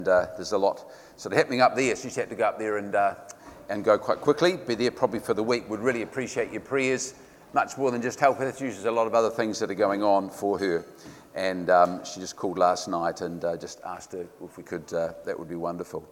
There's a lot sort of happening up there, so you just had to go up there and go quite quickly. Be there probably for the week. Would really appreciate your prayers, much more than just help her. There's a lot of other things that are going on for her. And she just called last night and just asked her if we could, that would be wonderful.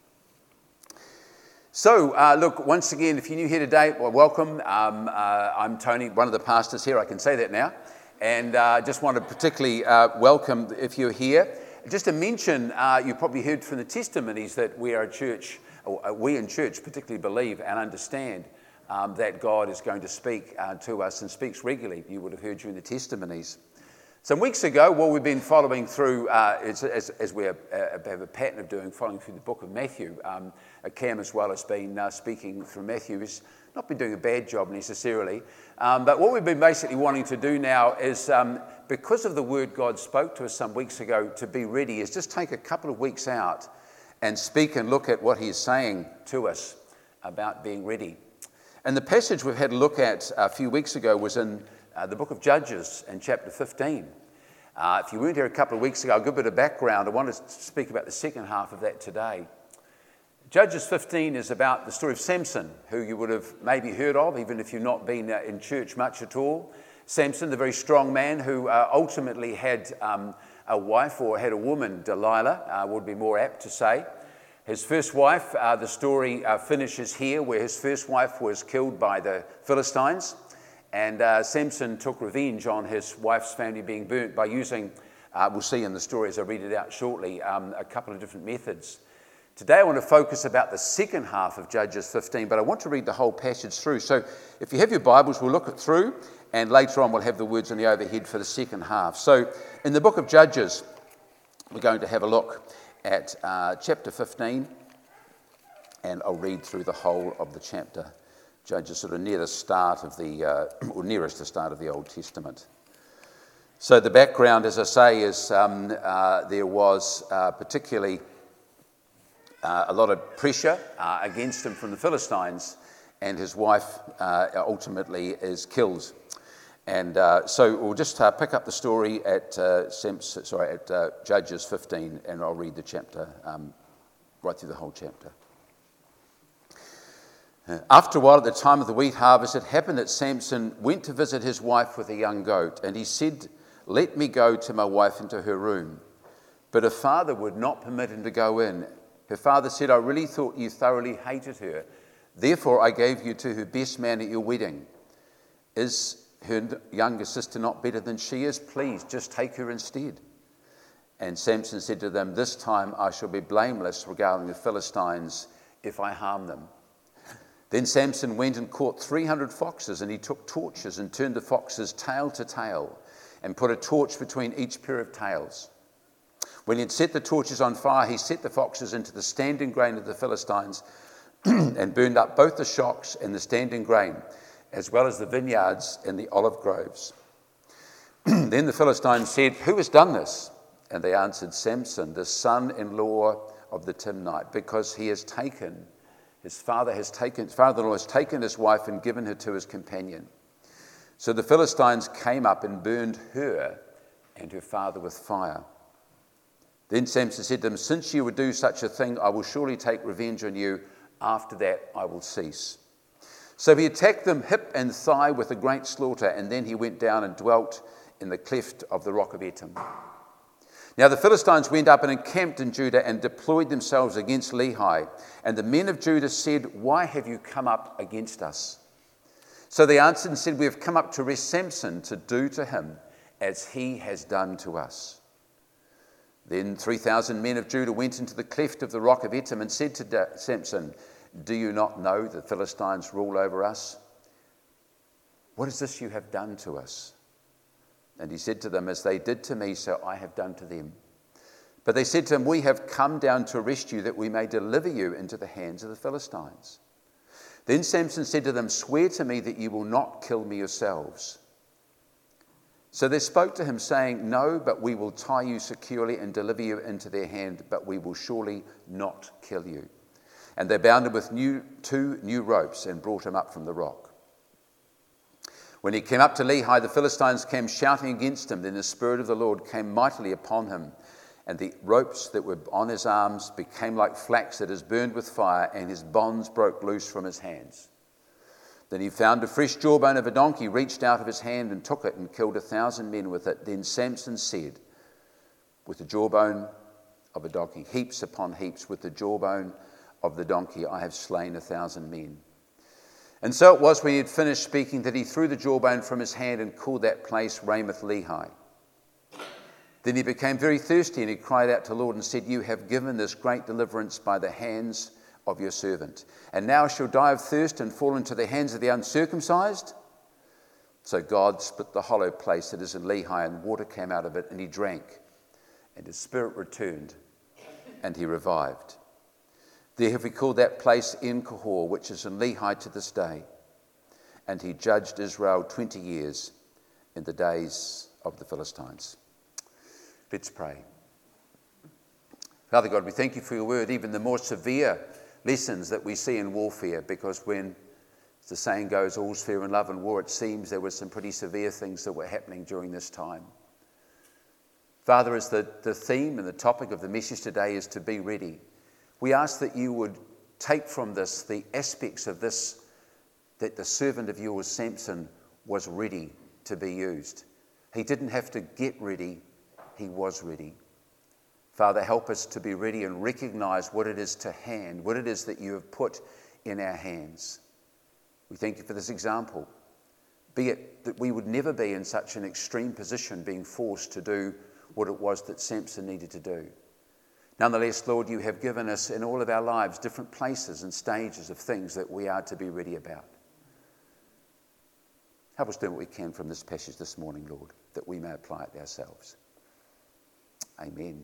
So, look, once again, if you're new here today, well, welcome. I'm Tony, one of the pastors here, I can say that now. And just want to particularly welcome, if you're here, just to mention, you probably heard from the testimonies that we are a church, or we in church particularly believe and understand that God is going to speak to us and speaks regularly. You would have heard during the testimonies. Some weeks ago, well, we've been following through, as we have a pattern of doing, following through the book of Matthew. Cam as well has been speaking through Matthew. He's not been doing a bad job necessarily. But what we've been basically wanting to do now is, because of the word God spoke to us some weeks ago to be ready, is just take a couple of weeks out and speak and look at what he's saying to us about being ready. And the passage we've had a look at a few weeks ago was in the book of Judges in chapter 15. If you weren't here a couple of weeks ago, I'll give a bit of background. I want to speak about the second half of that today. Judges 15 is about the story of Samson, who you would have maybe heard of, even if you've not been in church much at all. Samson, the very strong man who ultimately had a wife, or had a woman, Delilah, would be more apt to say. His first wife, the story finishes here, where his first wife was killed by the Philistines. And Samson took revenge on his wife's family being burnt by using, we'll see in the story as I read it out shortly, a couple of different methods. Today I want to focus about the second half of Judges 15, but I want to read the whole passage through. So if you have your Bibles, we'll look it through, and later on we'll have the words on the overhead for the second half. So in the book of Judges, we're going to have a look at chapter 15, and I'll read through the whole of the chapter. Judges sort of near the start of or nearest the start of the Old Testament. So the background, as I say, is there was particularly a lot of pressure against him from the Philistines, and his wife ultimately is killed. And so we'll just pick up the story at Judges 15, and I'll read the chapter, right through the whole chapter. After a while, at the time of the wheat harvest, it happened that Samson went to visit his wife with a young goat, and he said, "Let me go to my wife into her room." But her father would not permit him to go in. Her father said, "I really thought you thoroughly hated her. Therefore, I gave you to her best man at your wedding. Is her younger sister not better than she is? Please, just take her instead." And Samson said to them, "This time I shall be blameless regarding the Philistines if I harm them." Then Samson went and caught 300 foxes, and he took torches and turned the foxes tail to tail and put a torch between each pair of tails. When he had set the torches on fire, he set the foxes into the standing grain of the Philistines and burned up both the shocks and the standing grain, as well as the vineyards and the olive groves. Then the Philistines said, "Who has done this?" And they answered, "Samson, the son-in-law of the Timnite, because his father-in-law has taken his wife and given her to his companion." So the Philistines came up and burned her and her father with fire. Then Samson said to them, "Since you would do such a thing, I will surely take revenge on you. After that, I will cease." So he attacked them hip and thigh with a great slaughter, and then he went down and dwelt in the cleft of the rock of Etam. Now the Philistines went up and encamped in Judah and deployed themselves against Lehi. And the men of Judah said, "Why have you come up against us?" So they answered and said, "We have come up to arrest Samson, to do to him as he has done to us." Then 3,000 men of Judah went into the cleft of the rock of Etam and said to Samson, "Do you not know the Philistines rule over us? What is this you have done to us?" And he said to them, "As they did to me, so I have done to them." But they said to him, "We have come down to arrest you, that we may deliver you into the hands of the Philistines." Then Samson said to them, "Swear to me that you will not kill me yourselves." So they spoke to him, saying, "No, but we will tie you securely and deliver you into their hand, but we will surely not kill you." And they bound him with two new ropes and brought him up from the rock. When he came up to Lehi, the Philistines came shouting against him. Then the Spirit of the Lord came mightily upon him, And the ropes that were on his arms became like flax that is burned with fire, and his bonds broke loose from his hands. Then he found a fresh jawbone of a donkey, reached out of his hand and took it and killed 1,000 men with it. Then Samson said, with the jawbone of a donkey, heaps upon heaps, with the jawbone of the donkey, I have slain 1,000 men. And so it was when he had finished speaking that he threw the jawbone from his hand and called that place Ramoth-Lehi. Then he became very thirsty, and he cried out to the Lord and said, you have given this great deliverance by the hands of your servant. And now I shall die of thirst and fall into the hands of the uncircumcised. So God split the hollow place that is in Lehi, and water came out of it, and he drank. And his spirit returned, and he revived. There have we called that place En-Kahor, which is in Lehi to this day. And he judged Israel 20 years in the days of the Philistines. Let's pray. Father God, we thank you for your word, even the more severe lessons that we see in warfare, because when, as the saying goes, all's fair in love and war, it seems there were some pretty severe things that were happening during this time. Father, as the theme and the topic of the message today is to be ready, we ask that you would take from this the aspects of this, that the servant of yours, Samson, was ready to be used. He didn't have to get ready. He was ready. Father, help us to be ready and recognize what it is to hand, what it is that you have put in our hands. We thank you for this example. Be it that we would never be in such an extreme position, being forced to do what it was that Samson needed to do. Nonetheless, Lord, you have given us in all of our lives different places and stages of things that we are to be ready about. Help us do what we can from this passage this morning, Lord, that we may apply it ourselves. Amen.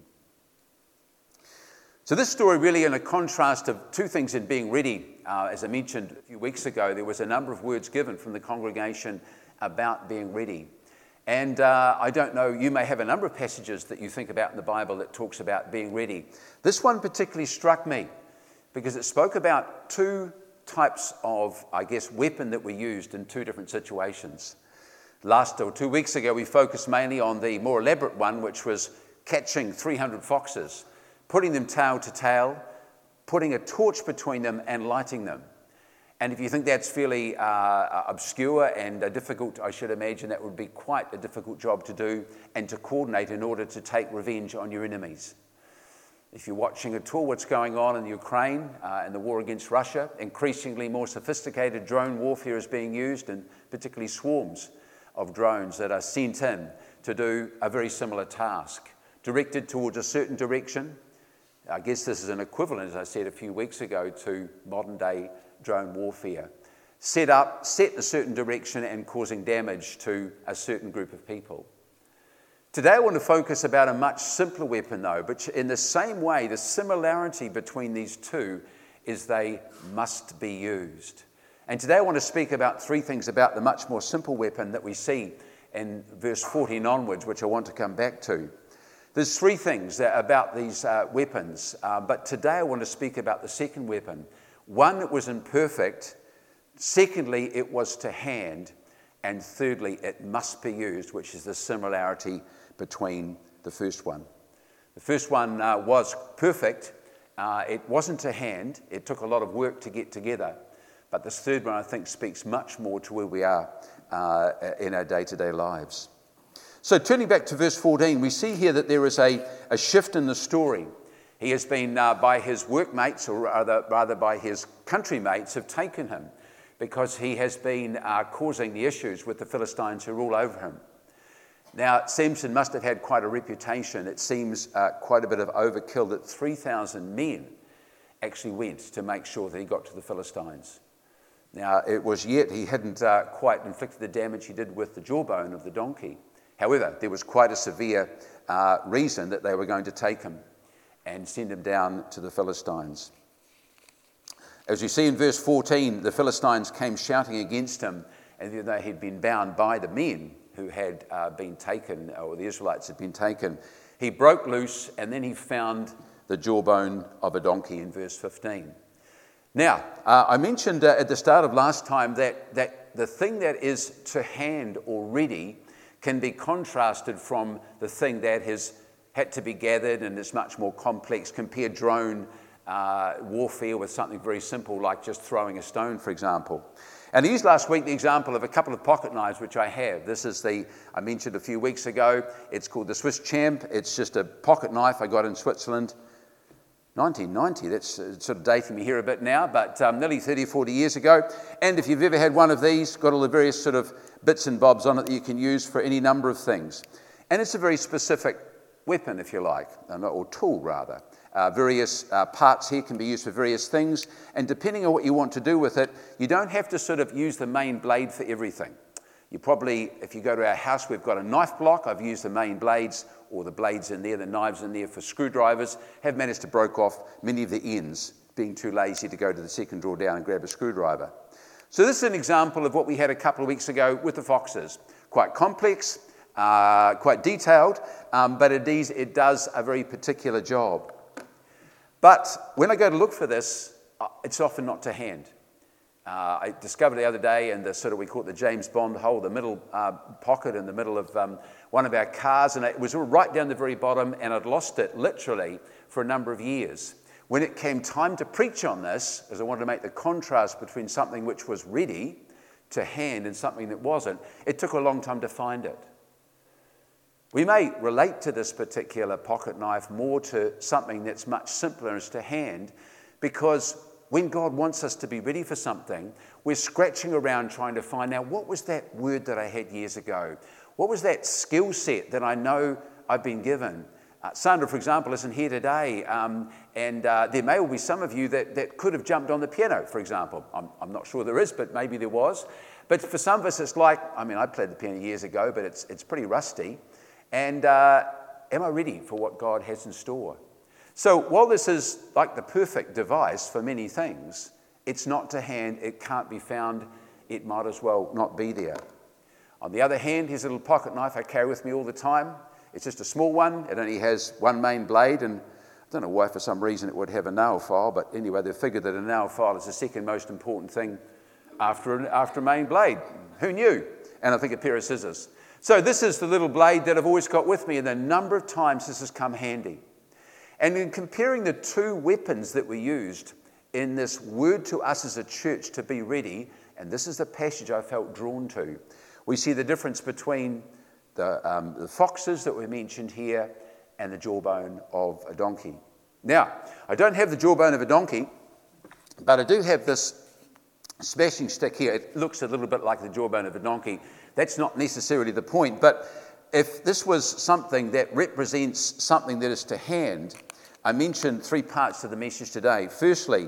So this story really in a contrast of two things in being ready. As I mentioned a few weeks ago, there was a number of words given from the congregation about being ready. And I don't know, you may have a number of passages that you think about in the Bible that talks about being ready. This one particularly struck me because it spoke about two types of, weapon that were used in two different situations. 2 weeks ago, we focused mainly on the more elaborate one, which was catching 300 foxes, putting them tail to tail, putting a torch between them and lighting them. And if you think that's fairly obscure and difficult, I should imagine that would be quite a difficult job to do and to coordinate in order to take revenge on your enemies. If you're watching at all what's going on in Ukraine and the war against Russia, increasingly more sophisticated drone warfare is being used, and particularly swarms of drones that are sent in to do a very similar task, directed towards a certain direction. I guess this is an equivalent, as I said a few weeks ago, to modern-day drone warfare. Set in a certain direction and causing damage to a certain group of people. Today I want to focus about a much simpler weapon though, but in the same way, the similarity between these two is they must be used. And today I want to speak about three things about the much more simple weapon that we see in verse 14 onwards, which I want to come back to. There's three things about these weapons, but today I want to speak about the second weapon. One, it was imperfect. Secondly, it was to hand. And thirdly, it must be used, which is the similarity between the first one. The first one was perfect. It wasn't to hand. It took a lot of work to get together. But this third one, I think, speaks much more to where we are in our day-to-day lives. So turning back to verse 14, we see here that there is a shift in the story. He has been, by his workmates, or rather by his countrymates, have taken him because he has been causing the issues with the Philistines who rule over him. Now, Samson must have had quite a reputation. It seems quite a bit of overkill that 3,000 men actually went to make sure that he got to the Philistines. Now, it was yet he hadn't quite inflicted the damage he did with the jawbone of the donkey. However, there was quite a severe reason that they were going to take him and send him down to the Philistines. As you see in verse 14, the Philistines came shouting against him, and they had been bound by the men who had been taken, or the Israelites had been taken. He broke loose, and then he found the jawbone of a donkey in verse 15. Now, I mentioned at the start of last time that the thing that is to hand or ready can be contrasted from the thing that is had to be gathered and is much more complex. Compare drone warfare with something very simple like just throwing a stone, for example. And I used last week the example of a couple of pocket knives which I have. This is I mentioned a few weeks ago, it's called the Swiss Champ. It's just a pocket knife I got in Switzerland. 1990, that's sort of dating me here a bit now, but nearly 30, 40 years ago. And if you've ever had one of these, got all the various sort of bits and bobs on it that you can use for any number of things. And it's a very specific weapon, if you like, or tool rather. Various parts here can be used for various things, and depending on what you want to do with it, you don't have to sort of use the main blade for everything. You probably, if you go to our house, we've got a knife block. I've used the main blades, or the blades in there, the knives in there for screwdrivers, have managed to break off many of the ends, being too lazy to go to the second drawer down and grab a screwdriver. So this is an example of what we had a couple of weeks ago with the Foxes. Quite complex, quite detailed, but it does a very particular job. But when I go to look for this, it's often not to hand. I discovered the other day in we call it the James Bond hole, the middle pocket in the middle of one of our cars, and it was right down the very bottom, and I'd lost it literally for a number of years. When it came time to preach on this, as I wanted to make the contrast between something which was ready to hand and something that wasn't, it took a long time to find it. We may relate to this particular pocket knife more to something that's much simpler as to hand, because when God wants us to be ready for something, we're scratching around trying to find out, what was that word that I had years ago? What was that skill set that I know I've been given? Sandra, for example, isn't here today, and there may well be some of you that could have jumped on the piano, for example. I'm not sure there is, but maybe there was. But for some of us, it's like, I played the piano years ago, but it's pretty rusty. And am I ready for what God has in store? So while this is like the perfect device for many things, it's not to hand, it can't be found, it might as well not be there. On the other hand, here's a little pocket knife I carry with me all the time. It's just a small one, it only has one main blade, and I don't know why for some reason it would have a nail file, but anyway, they figured that a nail file is the second most important thing after a main blade. Who knew? And I think a pair of scissors. So this is the little blade that I've always got with me, and the number of times this has come handy. And in comparing the two weapons that we used in this word to us as a church to be ready, and this is the passage I felt drawn to, we see the difference between the foxes that were mentioned here and the jawbone of a donkey. Now, I don't have the jawbone of a donkey, but I do have this smashing stick here. It looks a little bit like the jawbone of a donkey. That's not necessarily the point, but if this was something that represents something that is to hand, I mentioned three parts to the message today. Firstly,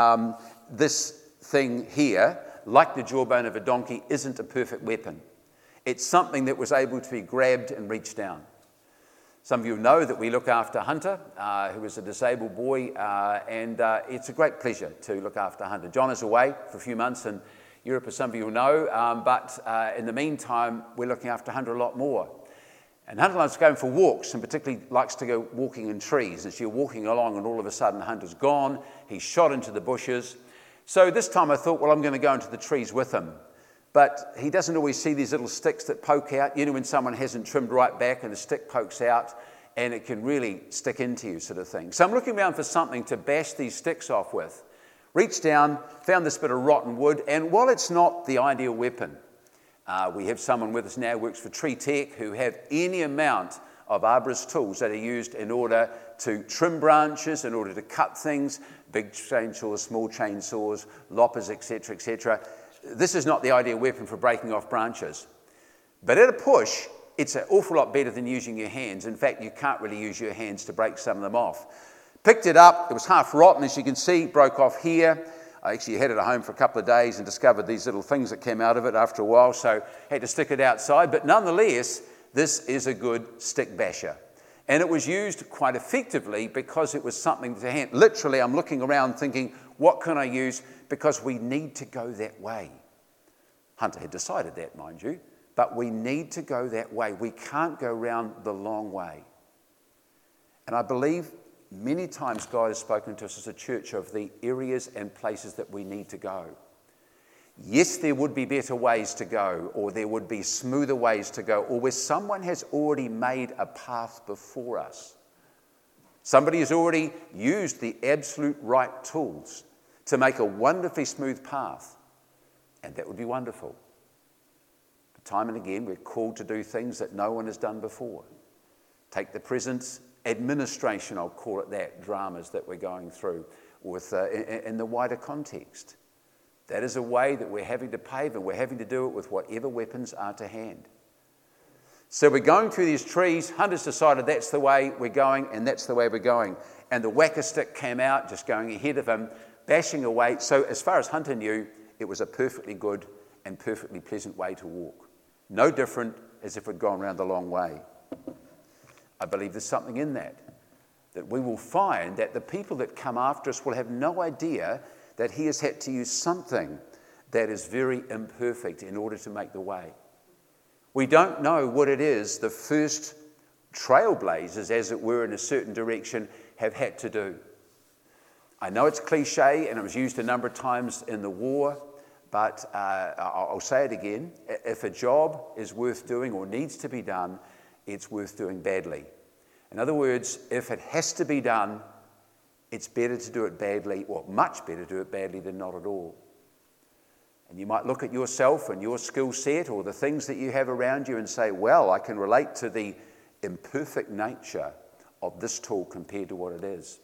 this thing here, like the jawbone of a donkey, isn't a perfect weapon. It's something that was able to be grabbed and reached down. Some of you know that we look after Hunter, who is a disabled boy, and it's a great pleasure to look after Hunter. John is away for a few months in Europe, as some of you will know, but in the meantime, we're looking after Hunter a lot more. And Hunter likes going for walks, and particularly likes to go walking in trees. As you're walking along and all of a sudden Hunter's gone, he's shot into the bushes. So this time I thought, well, I'm going to go into the trees with him. But he doesn't always see these little sticks that poke out. You know, when someone hasn't trimmed right back and the stick pokes out and it can really stick into you, sort of thing. So I'm looking around for something to bash these sticks off with. Reached down, found this bit of rotten wood, and while it's not the ideal weapon, we have someone with us now who works for Tree Tech who have any amount of arborist tools that are used in order to trim branches, in order to cut things, big chainsaws, small chainsaws, loppers, etc., etc. This is not the ideal weapon for breaking off branches. But at a push, it's an awful lot better than using your hands. In fact, you can't really use your hands to break some of them off. Picked it up, it was half rotten, as you can see, broke off here. I actually had it at home for a couple of days and discovered these little things that came out of it after a while, so had to stick it outside. But nonetheless, this is a good stick basher. And it was used quite effectively because it was something to hand. Literally, I'm looking around thinking, what can I use? Because we need to go that way. Hunter had decided that, mind you, but we need to go that way. We can't go round the long way. And I believe many times God has spoken to us as a church of the areas and places that we need to go. Yes, there would be better ways to go, or there would be smoother ways to go, or where someone has already made a path before us. Somebody has already used the absolute right tools to make a wonderfully smooth path, and that would be wonderful. But time and again, we're called to do things that no one has done before. Take the present administration, I'll call it that, dramas that we're going through with in the wider context. That is a way that we're having to pave, and we're having to do it with whatever weapons are to hand. So we're going through these trees. Hunters decided that's the way we're going, and that's the way we're going. And the whacker stick came out, just going ahead of him, bashing away. So as far as Hunter knew, it was a perfectly good and perfectly pleasant way to walk. No different as if we'd gone round the long way. I believe there's something in that we will find that the people that come after us will have no idea that he has had to use something that is very imperfect in order to make the way. We don't know what it is the first trailblazers, as it were, in a certain direction have had to do. I know it's cliche and it was used a number of times in the war, but I'll say it again. If a job is worth doing or needs to be done, it's worth doing badly. In other words, if it has to be done, it's better to do it badly, or much better to do it badly than not at all. And you might look at yourself and your skill set or the things that you have around you and say, well, I can relate to the imperfect nature of this tool compared to what it is.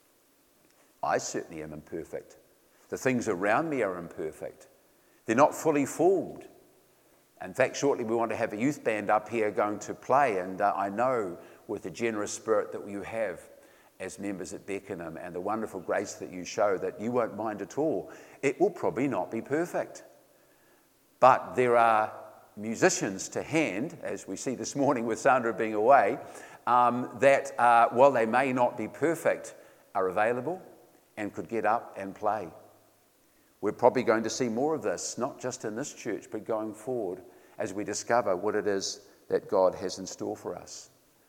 I certainly am imperfect. The things around me are imperfect. They're not fully formed. In fact, shortly we want to have a youth band up here going to play, and I know with the generous spirit that you have as members at Beckenham and the wonderful grace that you show that you won't mind at all. It will probably not be perfect. But there are musicians to hand, as we see this morning with Sandra being away, that while they may not be perfect, are available and could get up and play. We're probably going to see more of this, not just in this church, but going forward as we discover what it is that God has in store for us.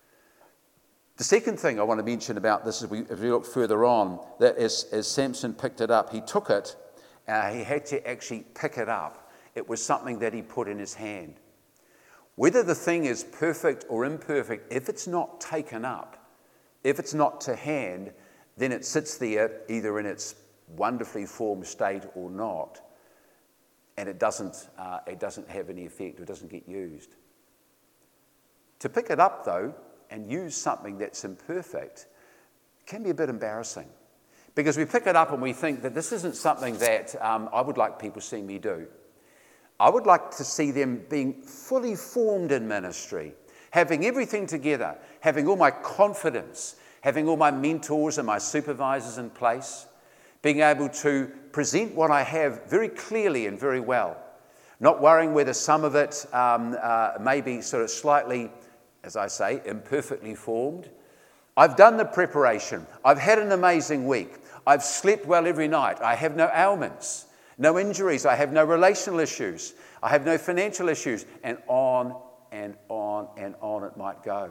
The second thing I want to mention about this as we look further on, that as Samson picked it up, he took it, he had to actually pick it up. It was something that he put in his hand. Whether the thing is perfect or imperfect, if it's not taken up, if it's not to hand, then it sits there either in its wonderfully formed state or not, and it doesn't have any effect, or doesn't get used. To pick it up, though, and use something that's imperfect can be a bit embarrassing, because we pick it up and we think that this isn't something that I would like people seeing me do. I would like to see them being fully formed in ministry, having everything together, having all my confidence, having all my mentors and my supervisors in place, being able to present what I have very clearly and very well, not worrying whether some of it may be sort of slightly, as I say, imperfectly formed. I've done the preparation. I've had an amazing week. I've slept well every night. I have no ailments, no injuries. I have no relational issues. I have no financial issues. And on and on and on it might go.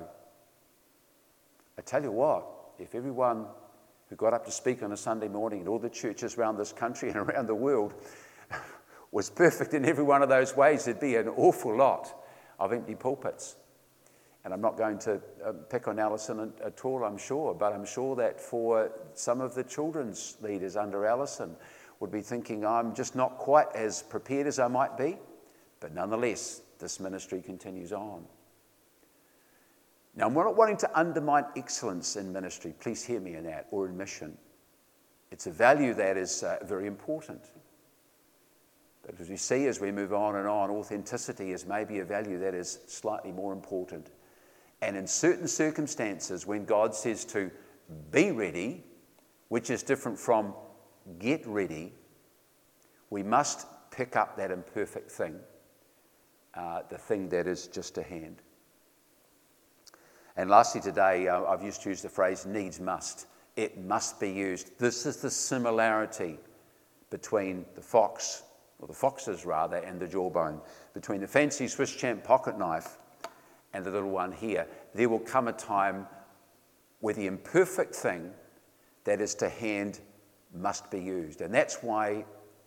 I tell you what, if everyone who got up to speak on a Sunday morning in all the churches around this country and around the world was perfect in every one of those ways, there'd be an awful lot of empty pulpits. And I'm not going to pick on Alison at all, I'm sure, but I'm sure that for some of the children's leaders under Alison would be thinking, I'm just not quite as prepared as I might be. But nonetheless, this ministry continues on. Now, I'm not wanting to undermine excellence in ministry, please hear me in that, or in mission. It's a value that is very important. But as we see as we move on and on, authenticity is maybe a value that is slightly more important. And in certain circumstances, when God says to be ready, which is different from get ready, we must pick up that imperfect thing, the thing that is just a hand. And lastly today, I've used to use the phrase needs must. It must be used. This is the similarity between the fox, or the foxes rather, and the jawbone. Between the fancy Swiss Champ pocket knife and the little one here. There will come a time where the imperfect thing that is to hand must be used. And that's why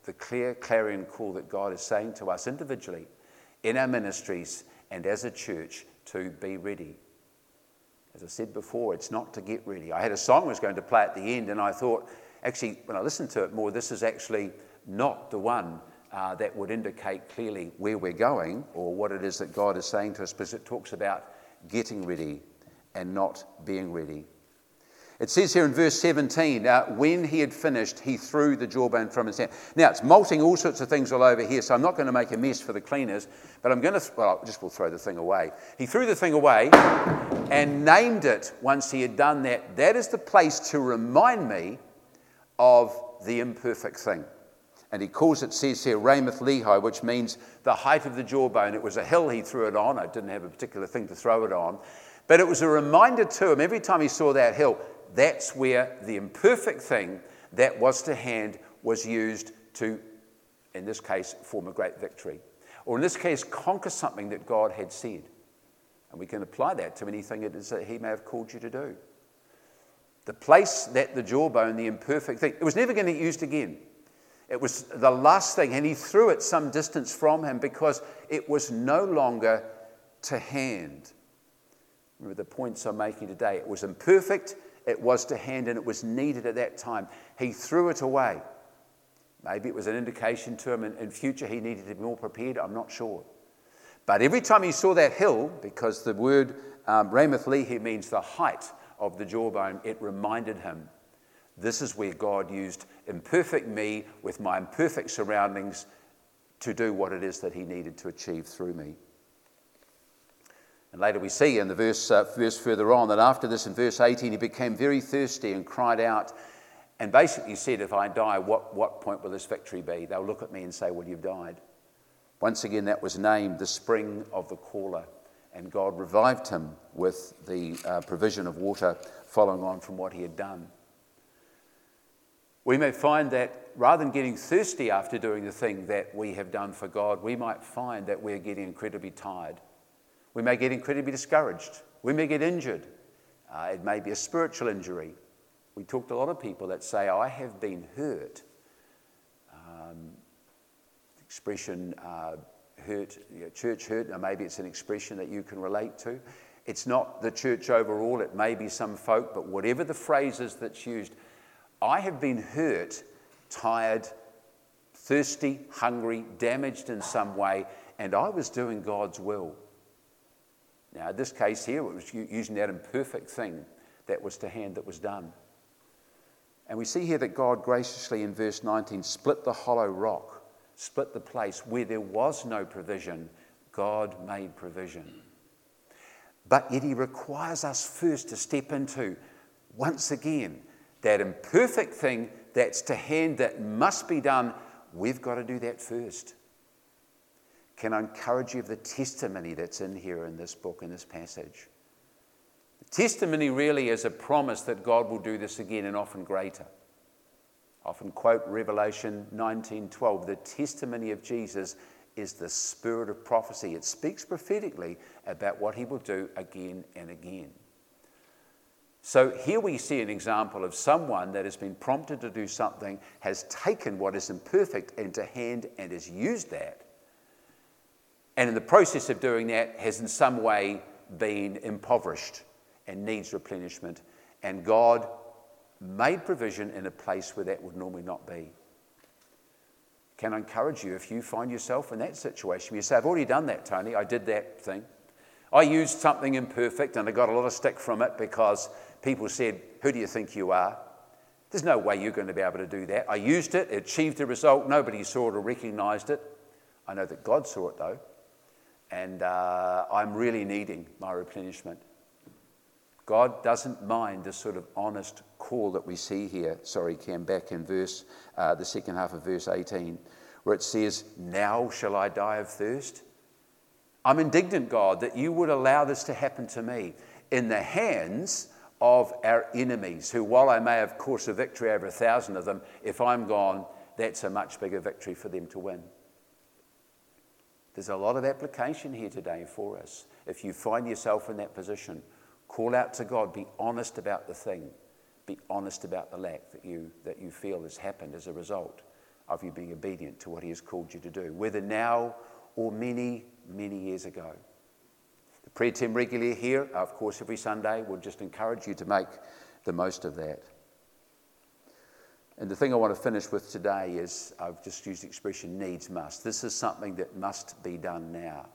the clear clarion call that God is saying to us individually, in our ministries and as a church, to be ready. As I said before, it's not to get ready. I had a song I was going to play at the end, and I thought, actually, when I listened to it more, this is actually not the one that would indicate clearly where we're going or what it is that God is saying to us, because it talks about getting ready and not being ready. It says here in verse 17, when he had finished, he threw the jawbone from his hand. Now, it's molting all sorts of things all over here, so I'm not going to make a mess for the cleaners, but I'm going to, we'll throw the thing away. He threw the thing away and named it once he had done that. That is the place to remind me of the imperfect thing. And he calls it, says here, Ramoth Lehi, which means the height of the jawbone. It was a hill he threw it on. I didn't have a particular thing to throw it on. But it was a reminder to him, every time he saw that hill, that's where the imperfect thing that was to hand was used to, in this case, form a great victory. Or in this case, conquer something that God had said. And we can apply that to anything it is that he may have called you to do. The place that the jawbone, the imperfect thing, it was never going to get used again. It was the last thing, and he threw it some distance from him because it was no longer to hand. Remember the points I'm making today. It was imperfect, it was to hand, and it was needed at that time. He threw it away. Maybe it was an indication to him in future he needed to be more prepared, I'm not sure. But every time he saw that hill, because the word Ramoth Lehi means the height of the jawbone, it reminded him, this is where God used imperfect me with my imperfect surroundings to do what it is that he needed to achieve through me. And later we see in the verse further on that after this, in verse 18, he became very thirsty and cried out and basically said, if I die, what point will this victory be? They'll look at me and say, well, you've died. Once again, that was named the spring of the caller, and God revived him with the provision of water following on from what he had done. We may find that rather than getting thirsty after doing the thing that we have done for God, we might find that we're getting incredibly tired. We may get incredibly discouraged. We may get injured. It may be a spiritual injury. We talked to a lot of people that say, I have been hurt. Expression hurt, church hurt, or maybe it's an expression that you can relate to. It's not the church overall, it may be some folk, but whatever the phrase is that's used, I have been hurt, tired, thirsty, hungry, damaged in some way, and I was doing God's will. Now, in this case here, it was using that imperfect thing that was to hand that was done. And we see here that God graciously, in verse 19, split the hollow rock, split the place where there was no provision. God made provision. But yet he requires us first to step into, once again, that imperfect thing that's to hand that must be done. We've got to do that first. Can I encourage you of the testimony that's in here in this book, in this passage? The testimony really is a promise that God will do this again and often greater. I often quote Revelation 19:12. The testimony of Jesus is the spirit of prophecy. It speaks prophetically about what he will do again and again. So here we see an example of someone that has been prompted to do something, has taken what is imperfect into hand and has used that. And in the process of doing that has in some way been impoverished and needs replenishment. And God made provision in a place where that would normally not be. Can I encourage you, if you find yourself in that situation, you say, I've already done that, Tony, I did that thing. I used something imperfect and I got a lot of stick from it because people said, who do you think you are? There's no way you're going to be able to do that. I used it, it achieved a result, nobody saw it or recognised it. I know that God saw it though, and I'm really needing my replenishment. God doesn't mind this sort of honest call that we see here. Sorry, Cam, back in the second half of verse 18, where it says, now shall I die of thirst? I'm indignant, God, that you would allow this to happen to me in the hands of our enemies, who, while I may have, of course, a victory over 1,000 of them, if I'm gone, that's a much bigger victory for them to win. There's a lot of application here today for us. If you find yourself in that position, call out to God, be honest about the thing, be honest about the lack that you feel has happened as a result of you being obedient to what he has called you to do, whether now or many, many years ago. The prayer team regularly here, of course, every Sunday, would just encourage you to make the most of that. And the thing I want to finish with today is, I've just used the expression needs must. This is something that must be done now.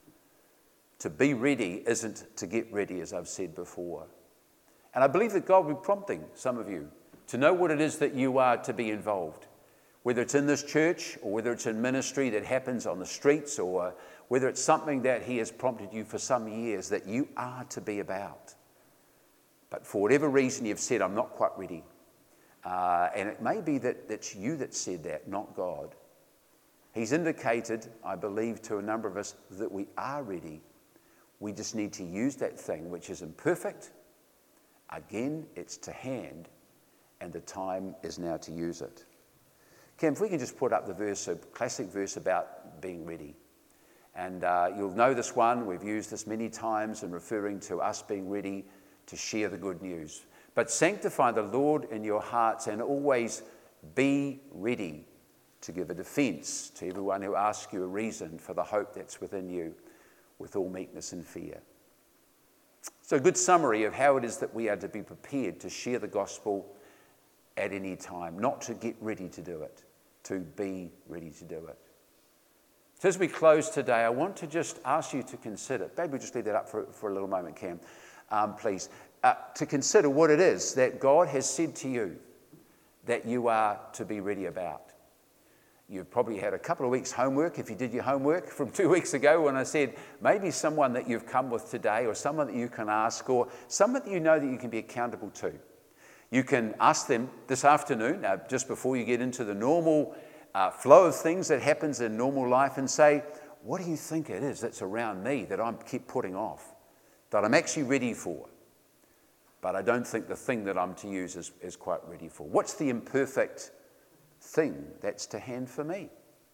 To be ready isn't to get ready, as I've said before. And I believe that God will be prompting some of you to know what it is that you are to be involved. Whether it's in this church or whether it's in ministry that happens on the streets or whether it's something that he has prompted you for some years that you are to be about. But for whatever reason you've said, I'm not quite ready. And it may be that it's you that said that, not God. He's indicated, I believe, to a number of us that we are ready. We just need to use that thing which is imperfect. Again, it's to hand, and the time is now to use it. Cam, if we can just put up the verse, a classic verse about being ready. And you'll know this one. We've used this many times in referring to us being ready to share the good news. But sanctify the Lord in your hearts and always be ready to give a defence to everyone who asks you a reason for the hope that's within you with all meekness and fear. So a good summary of how it is that we are to be prepared to share the gospel at any time, not to get ready to do it, to be ready to do it. So as we close today, I want to just ask you to consider, maybe we'll just leave that up for a little moment, Cam, please, to consider what it is that God has said to you that you are to be ready about. You've probably had a couple of weeks' homework, if you did your homework from 2 weeks ago when I said maybe someone that you've come with today or someone that you can ask or someone that you know that you can be accountable to. You can ask them this afternoon, just before you get into the normal flow of things that happens in normal life and say, what do you think it is that's around me that I keep putting off, that I'm actually ready for, but I don't think the thing that I'm to use is quite ready for? What's the imperfect thing that's to hand for me?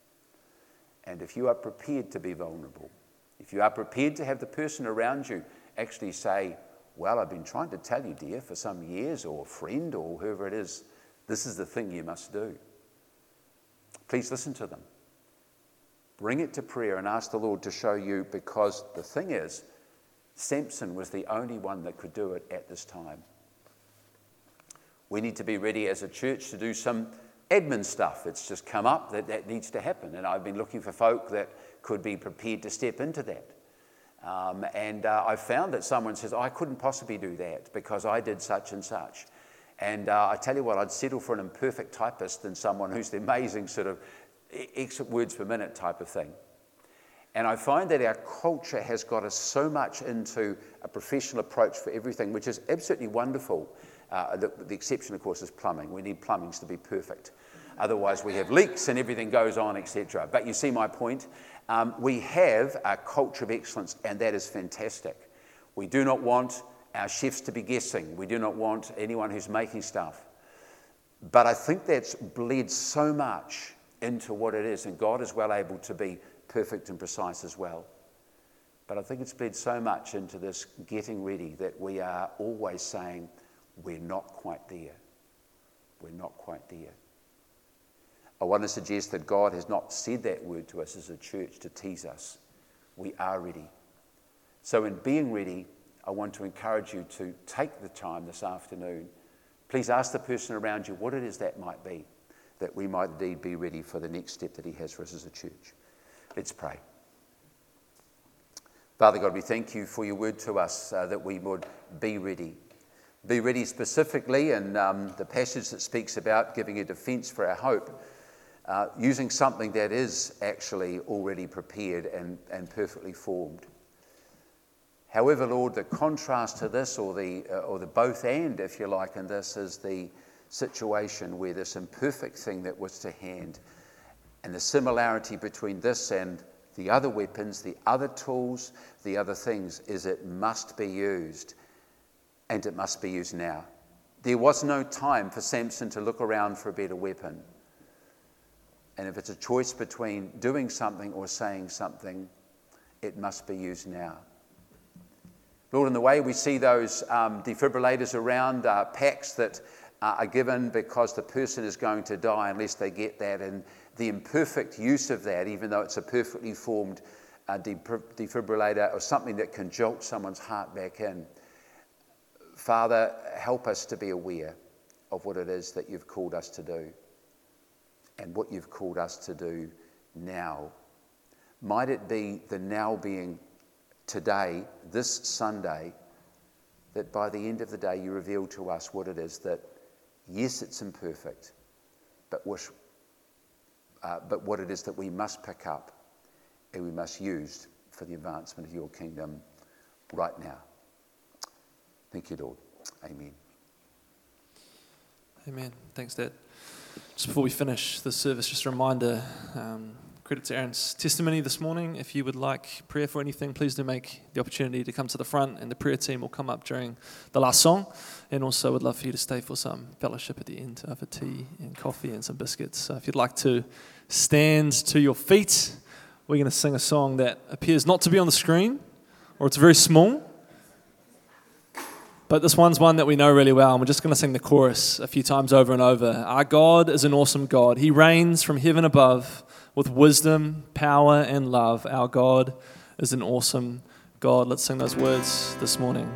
And if you are prepared to be vulnerable, if you are prepared to have the person around you actually say, well, I've been trying to tell you, dear, for some years, or friend, or whoever it is, this is the thing you must do. Please listen to them. Bring it to prayer and ask the Lord to show you, because the thing is, Samson was the only one that could do it at this time. We need to be ready as a church to do some admin stuff. It's just come up that needs to happen, and I've been looking for folk that could be prepared to step into that. I found that someone says, I couldn't possibly do that because I did such and such. And I tell you what, I'd settle for an imperfect typist than someone who's the amazing sort of exit words per minute type of thing. And I find that our culture has got us so much into a professional approach for everything, which is absolutely wonderful. The exception, of course, is plumbing. We need plumbings to be perfect. Otherwise, we have leaks and everything goes on, etc. But you see my point. We have a culture of excellence, and that is fantastic. We do not want our chefs to be guessing. We do not want anyone who's making stuff. But I think that's bled so much into what it is, and God is well able to be perfect and precise as well. But I think it's bled so much into this getting ready that we are always saying, we're not quite there. We're not quite there. I want to suggest that God has not said that word to us as a church to tease us. We are ready. So in being ready, I want to encourage you to take the time this afternoon. Please ask the person around you what it is that might be, that we might indeed be ready for the next step that he has for us as a church. Let's pray. Father God, we thank you for your word to us, that we would be ready. Be ready specifically in the passage that speaks about giving a defence for our hope, using something that is actually already prepared and perfectly formed. However, Lord, the contrast to this, or the both and, if you like, in this is the situation where this imperfect thing that was to hand, and the similarity between this and the other weapons, the other tools, the other things, is it must be used, and it must be used now. There was no time for Samson to look around for a better weapon. And if it's a choice between doing something or saying something, it must be used now. Lord, in the way we see those defibrillators around, packs that are given because the person is going to die unless they get that, and the imperfect use of that, even though it's a perfectly formed defibrillator or something that can jolt someone's heart back in. Father, help us to be aware of what it is that you've called us to do and what you've called us to do now. Might it be the now being today, this Sunday, that by the end of the day you reveal to us what it is that, yes, it's imperfect, but what it is that we must pick up and we must use for the advancement of your kingdom right now. Thank you, Lord. Amen. Amen. Thanks, Dad. Just before we finish the service, just a reminder, credit to Aaron's testimony this morning. If you would like prayer for anything, please do make the opportunity to come to the front, and the prayer team will come up during the last song. And also would love for you to stay for some fellowship at the end, for tea and coffee and some biscuits. So if you'd like to stand to your feet, we're going to sing a song that appears not to be on the screen, or it's very small. But this one's one that we know really well, and we're just going to sing the chorus a few times over and over. Our God is an awesome God. He reigns from heaven above with wisdom, power, and love. Our God is an awesome God. Let's sing those words this morning.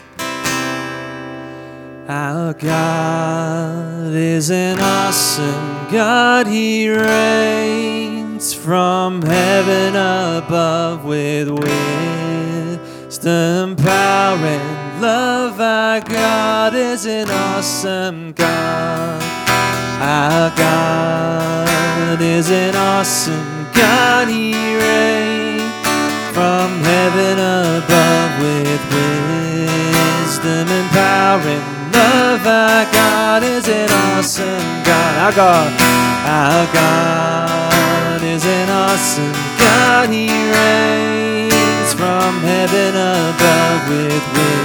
Our God is an awesome God. He reigns from heaven above with wisdom, power, and love. Our God is an awesome God. Our God is an awesome God. He reigns from heaven above with wisdom and power and love. Our God is an awesome God. Our God is an awesome God. He reigns from heaven above with wisdom